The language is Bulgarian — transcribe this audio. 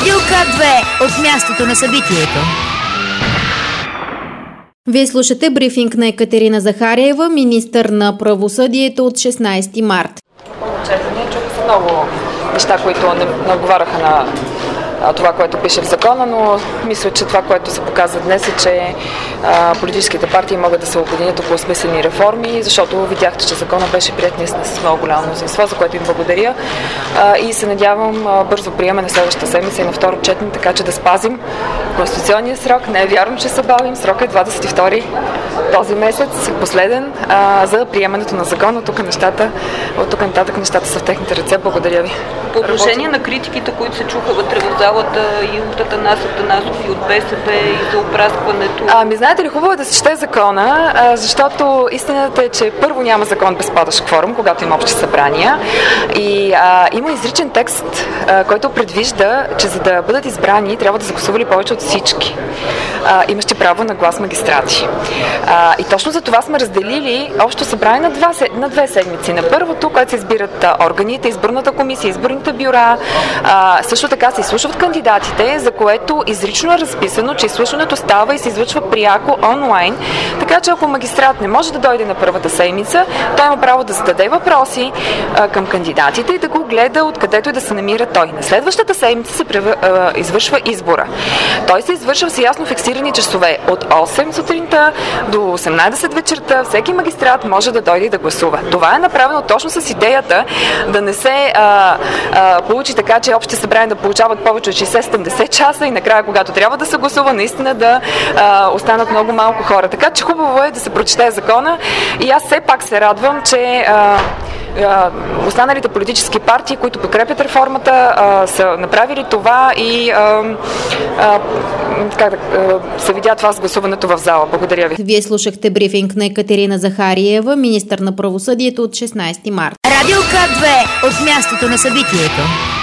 Радио К2 от мястото на събитието. Вие слушате брифинг на Екатерина Захариева, министър на правосъдието от 16 март. Чуха се много неща, които не отговаряха на това, което пише в закона, но мисля, че това, което се показва днес е, че политическите партии могат да се обединят около смислени реформи, защото видяхте, че закона беше приет наистина с много голямо мнозинство, за което им благодаря и се надявам бързо приемане следващата седмица и на второ четене, така че да спазим конституционния срок. Не е вярно, че се бавим. Срокът е 22 този месец, последен за приемането на закона. От тук нататък нещата са в техните ръце. Благодаря ви. По отношение на критиките, които се чуха вътре в залата и от Атанасов и от БСП и за опраскването. Знаете ли, хубаво е да се чете закона, защото истината е, че първо няма закон без падащ кворум, когато има общи събрания. И има изричен текст, който предвижда, че за да бъдат избрани, трябва да са гласували повече от всички имащи право на глас магистрати. И точно за това сме разделили общо събрание на две седмици. На първото, което се избират органите, изборната комисия, изборните бюра, също така се изслушват кандидатите, за което изрично е разписано, че изслушването става и се излъчва пряко онлайн. Така че ако магистрат не може да дойде на първата седмица, той има право да зададе въпроси към кандидатите и да го гледа откъдето и да се намира той. На следващата седмица се извършва избора. Той се извършва с ясно фиксирани часове от 8 сутринта до 18 вечерта. Всеки магистрат може да дойде и да гласува. Това е направено точно с идеята да не се получи така, че общите събрания да получават повече от 60-70 часа и накрая, когато трябва да се гласува, наистина да останат много малко хора. Така че хубаво е да се прочете закона и аз все пак се радвам, че останалите политически партии, които подкрепят реформата, са направили това и се видя това с гласуването в зала. Благодаря ви. Вие слушахте брифинг на Екатерина Захариева, министър на правосъдието от 16 март. Радио К2 от мястото на събитието.